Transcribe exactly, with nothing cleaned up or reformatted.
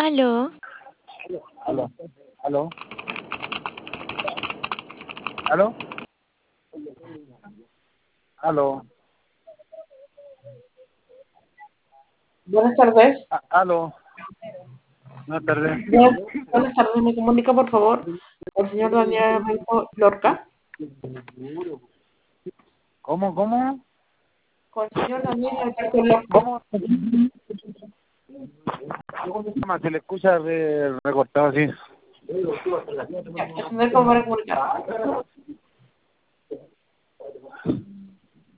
Aló. Aló, aló, aló, aló, Buenas tardes. a- aló, buenas tardes. Buenas, buenas tardes. Me comunica, por favor, con el señor Daniel Alberto Lorca. ¿Cómo, cómo, Con el señor Daniel Alberto Lorca. cómo? Más se le escucha re- recortado así. Ya, es un para comunicar.